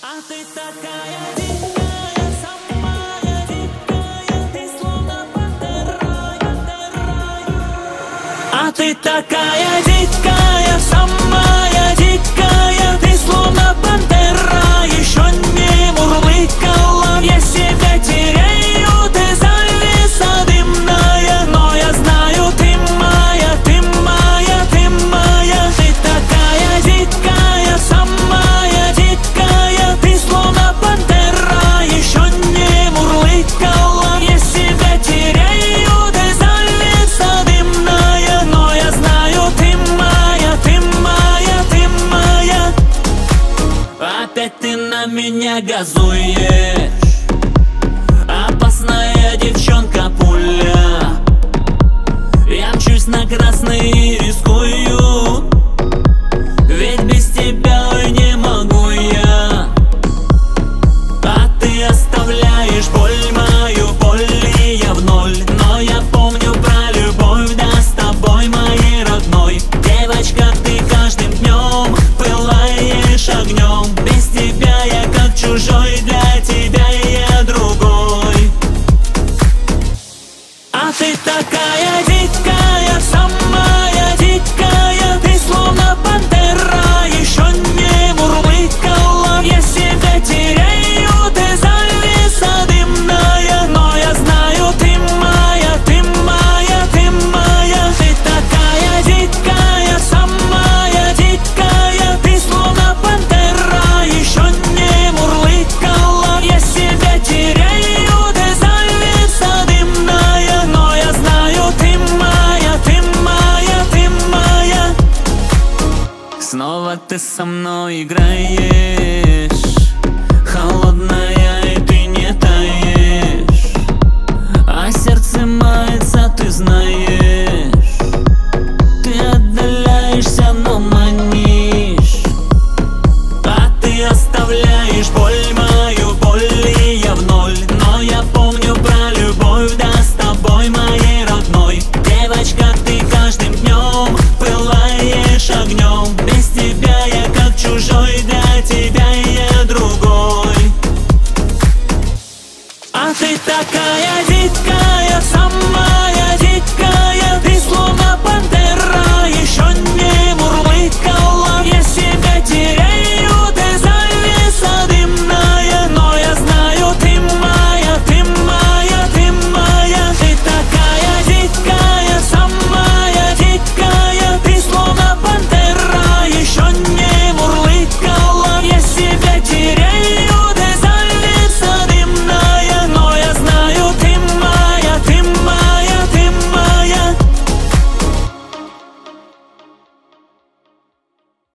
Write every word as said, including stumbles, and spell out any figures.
А ты такая дикая, самая дикая, ты словно пантера, а ты такая дикая, самая дикая, ты словно пантера, еще не мурлыкала, я себя теряю, ты зависа дымная, но я знаю, ты моя, ты моя, ты моя, ты такая дикая, самая дикая, ты словно пантера, еще не мурлыкала, я себя теряю, ты зависа дымная, но я знаю, ты моя, ты моя, ты моя. Опять ты на меня газуешь, опасная девчонка пуля, я мчусь на красный и рискую, ведь без тебя ой, не могу я. А ты оставляешь боль мою, боль и я в ноль, но я помню про любовь, да с тобой, моей родной. Девочка, ты каждым днем пылаешь огнем, без тебя я как чужой, для тебя я другой. А ты такая дикая, самая дикая, ты словно пантера, еще не мурлыкала, я себя теряю, ты зависа дымная, но я знаю, ты моя, ты моя, ты моя, ты такая дикая, самая дикая, ты словно пантера, еще не мурлыкала, я себя теряю, ты зависа дымная, но я знаю, ты моя, ты моя, ты моя. Снова ты со мной.